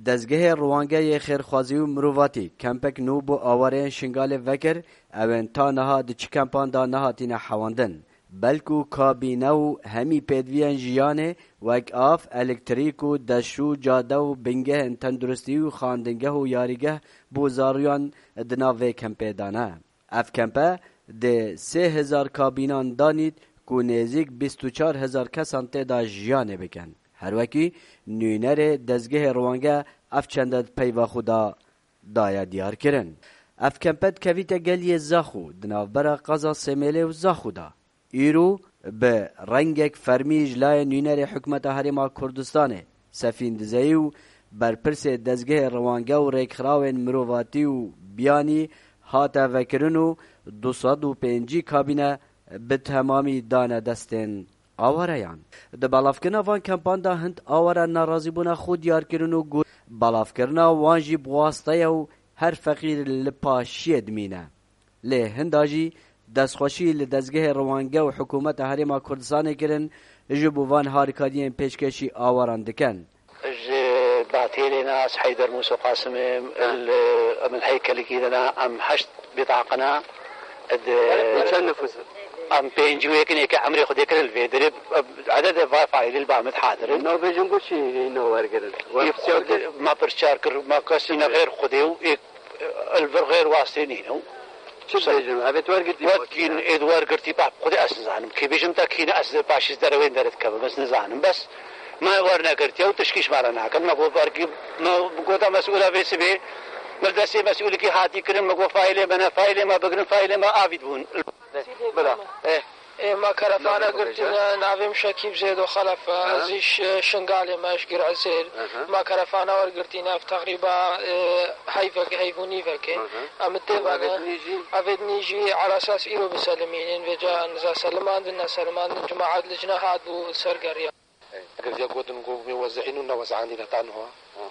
دزگه روانگه خیرخوازی و مروواتی کمپک نو بو آوارین شنگال وکر اوین تا نها د چی کمپان دا نهاتین حواندن بلکو کابینه و همی پیدوین جیانه وک آف الکتریک و دشو جاده و بنگه تندرستی و خاندنگه و یاریگه بو زارویان دناوه کمپه دانه. اف کمپه ده 3000 کابینان دانید کو نزیک 24000 کسان تیدا جیانه بکن. هر وکی نوینر دزگه روانگه اف چندد پیوا خدا دایا دیار کرن. اف کمپت کویت گلی زاخو دناوبرا قضا سمیله و زاخو دا. ایرو به رنگک فرمیج لای نوینر حکمت هریما کردستانه سفین دزایی و برپرس دزگه روانگه و ریکخراوین مروواتی و بیانی هاتا وکرن و 205 کابینه به تمامی دانه دستن آوارایان. ده بلافکرنا وان کمپان دا هند آوارا نارازی بونا خود یار کرن و گو بلافکرنا وان جی بواسطه و هر فقیر لپاشی دمینه. لی هنداجی دستخوشی لدزگه روانگه و حکومت هریما کردستان کرن جبو وان هارکادین پیشکشی آواران دکن. بعتيلي ناس حيدر موسى قاسم من هيكل كذا ام 8 بطاقنا كم نفوس ام بينجو هيك عمري خدي كل الفيدر عدد فايل البامت حاضر انه بيجنقول شيء انه ورقه ما برشاركر ما قاسينا غير خديو الفر غير واسطينينو شو بيجن ابيت ورقتي وكين ادوار قرتي باب خدي اسنزانم كي بيجم تاكين اس باشيز دروين درت كبه بس نزانم بس ما ورنا قرتي او تشكيش مالنا كان ما بو باركي ما قوتا مسؤوله في سبي مدرسه مسؤول كي هاتي كرم ما فايله بنا فايله ما بقرن فايله ما افيدون بلا ما كرفانا قرتنا نافم شكيب زيد وخلف عزيش شنقالي ما يشقر عزيل ما كرفانا ورقرتنا في تقريبا هيفك هيفوني فك امتبانا افيد نيجي على اساس ايرو بسلمين وجاء نزا سلمان دنا سلمان جماعه لجنه هادو سرقريا قريا قدن قوم موزعين ونوزعان دي تانها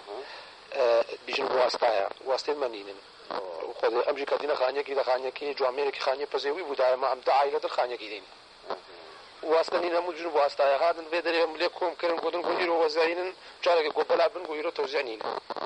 بيجن واسطه منين خود امریکا دینا خانه کی جو امریکا خانه پزوی بوده ما هم عائله خانه کی دین واسطه نینا موجود واسطه هادن بدر ملكم كرن قدن قيرو وزعين جارك قبل ابن قيرو توزعنين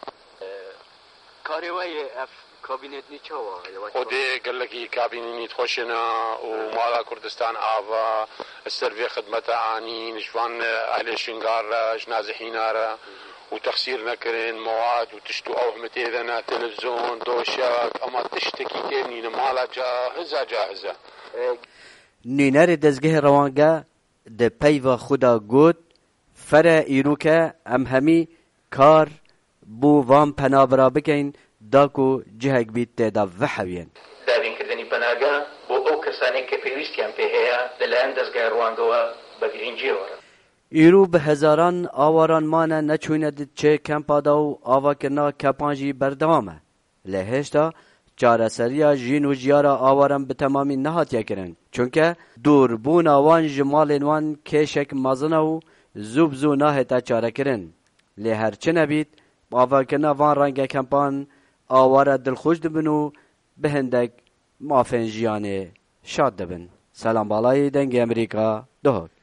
كاريوي اف كابينت نيچوا خودي قال لك كابينت خوشنا ومالا كردستان آوا السرفي خدمته عني نشوان اهل شنغار نازحينارا وتخسير نكرين مواد وتشتو أوهمتي ذنا تلفزيون دوشاك أما تشتكي تاني مالا جاهزة نینر دزگه روانگه ده پیو خدا گود فره ایروکه ام همی کار بو وام پنابرا بکن داکو جهک بیت تیدا وحوین دابین کردنی پناگه بو او کسانی که پیویستیان پیهیا دلان دزگه روانگه بگرین جیوارا ایرو به هزاران آواران مانه نچونه دید چه کمپا دا و آوا کرنا کپانجی بردوامه. لهشتا چارەسەریya ژین و جیارا آواران به تمامی نهاتیه کرن چونکه دور بون وان جمالین وان کشک مازنه و زوب زو ناهتا چاره کرن. لی هرچه نبید آوا کرنا وان رنگ کمپان آوارا دلخوش دبن و به هندک مافن جیانه شاد دبن. سلام بالای دنگ امریکا دهک.